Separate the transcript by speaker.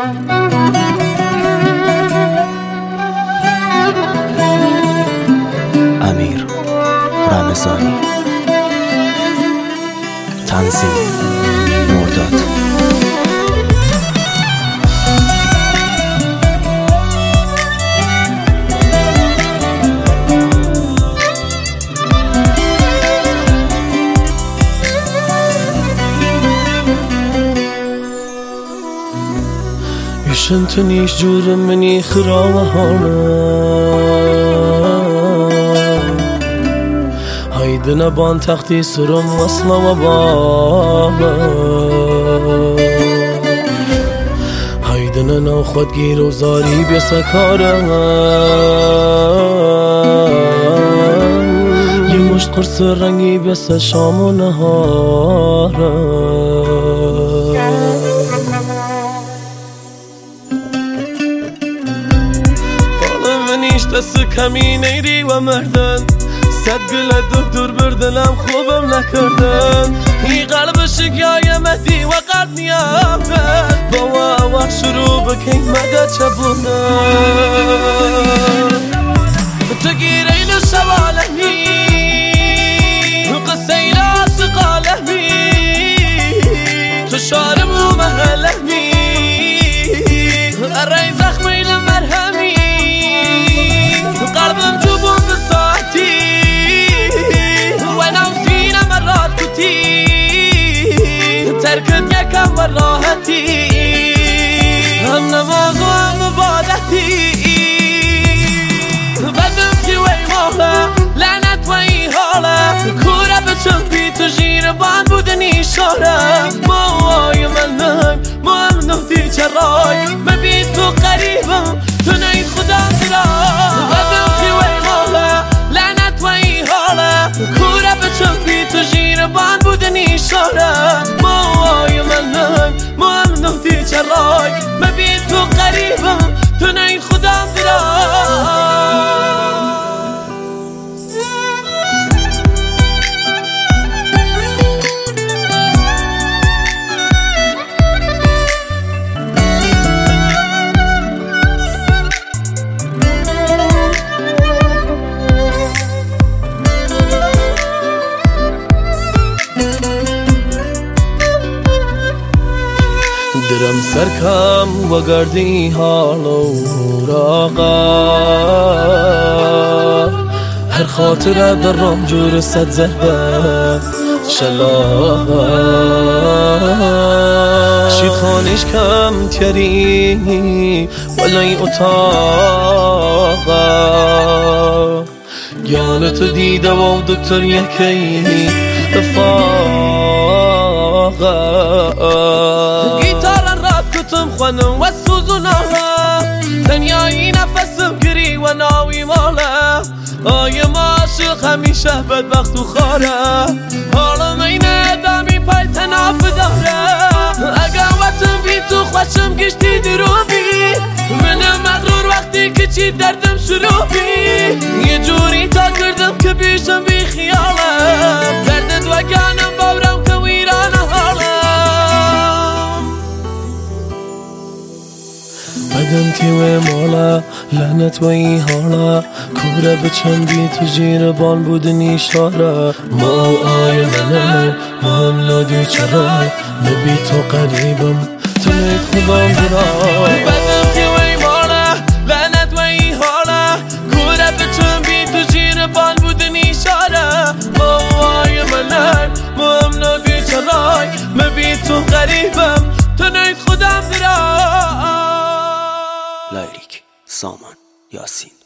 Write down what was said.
Speaker 1: امیر رمضانی، تنظیم مرداد.
Speaker 2: يشنتنيش جور مني خراوة هانا هيدنا بان تختي سرم وصلا وبانا هيدنا ناخد گیر و زاری بسكارا يمشت قرص رنگي بس شام و نهارا دست کمی نیری و مردن صد گل دکتر بردلم خوبم نکردن این قلب شکیای مهدی و قلب نیامن با وقت شروع بکی مگه چبونن تو گیرین و شوالمی قصه اینا سقالمی تو شارم و محلمی ارای زخمی لمرهمی قلبم جبون بساعتي وانا وسينا مرات كتير تركت يكم وراهتي هم نماز وهم مبادتي بدم في وي مولا لعنت وي هالا كورا بچنبي تجير بان بودني شارا موای من نهیم مهم نهدي چراي مبيت تو قريبم تو نهید خدا درای کورا بچنبی تو جیر بان بودنی شاره موای من نهیم مهم نهدی چرای مبین تو قریبم تو نهی خودم درای درم سرکم و گردی حال و راقا هر خاطره در رام جور صد ضربه شلاقا شید خانش کم تیری ولای اتاقا گیانت دیده و دکتر یکی افاقا گیتارن راد کتم خونم و سوزوناها دنیایی نفسم گری و ناوی ماله آیم عاشق همیشه بدبخت و خاره حالم این ادامی پای تناف داره اگر وطن بی تو خوشم گشتی دروبی منم مغرور وقتی که چی دردم شروع بی یه جوری تا کردم که بیشم بی خیالم دردت و گانم باورم که ویرانه حالم بدم تیوه مالا لعنت و ای حالا کوره بچنبی تو جیر بان بودنی شاره ما آی منه ما هم نادی چرا نبی تو قریبم تو نید خودم برای بدم تیوه مالا لعنت و ای حالا کوره بچنبی تو جیر بان بودنی شاره ما آی منه ما هم نادی چرا نبی تو قریبم تو نید خودم برای
Speaker 1: لایریک سامان یاسین.